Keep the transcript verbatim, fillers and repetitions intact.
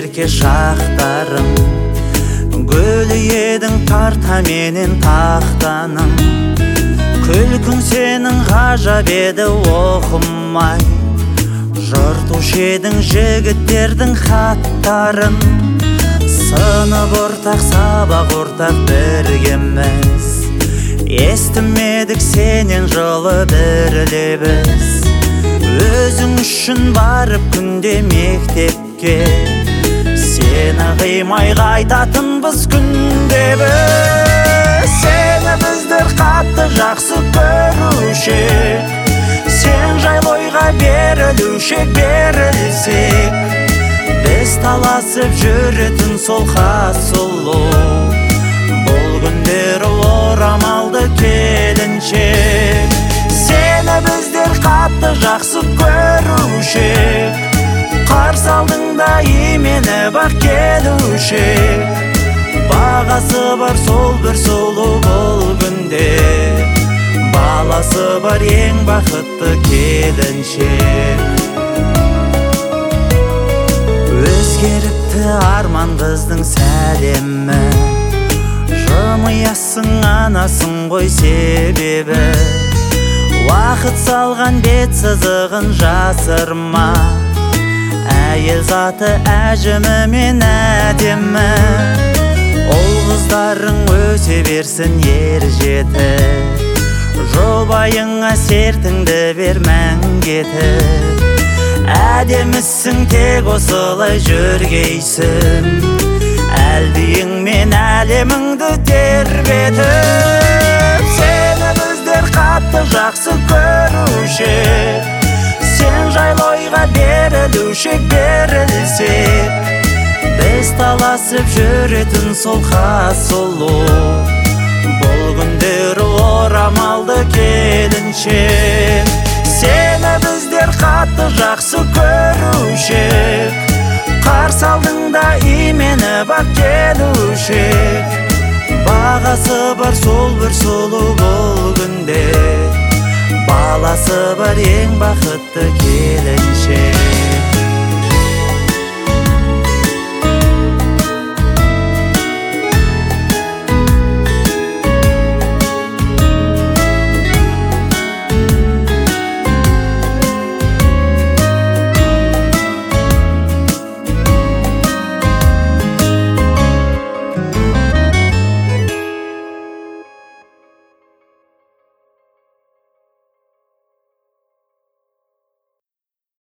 берке шақтарың, гүл едің тарта менен тақтаның. Күлкің сенің ғажап еді оқымай, жыртушы едің жігіттердің хаттарын. Сынып ортақ, сабақ ортақ біргеміз, естімедік сенен жылы бір лебіз. Өзің үшін барып күнде мектепке, сені қимай қайтатынбыз күнде біз. Сені біздер қатты жақсы көрушек, сен жайлы ойға берілушек, берілсек. Біз таласып жүретін сол хас сұлу, бұл күндер орамалды келіншек. Сені біздер қатты жақсы көрушек, қарсы алдыңда имені бақ келушек. Бағасы бар сол бір сұлу бұл күнде, баласы бар ең бақытты келіншек. Өзгеріпті арман қыздың сәлемі, жымиясың анасың ғой себебі. Уақыт салған бет сызығын жасырма, әйел заты әжімі мен әдемі. Ол қыздарың өсе берсін ер жетіп, жұбайыңа сертіңді бер мәңгетіп. Әдемісің тек осылай жүргейсің, әлдейің мен әлеміңді тербетіп. Сені біздер қатты жақсы көрушек, сен жайлы ойға берілушек, берілсек. Біз таласып жүретін сол хас сұлу, бұл күндер орамалды келіншек. Сені біздер қатты жақсы көрушек, қарсы алдыңда имені бақ келушек. Бағасы бар сол бір сұлу бұл күнде, баласы бар ең бақытты келіншек.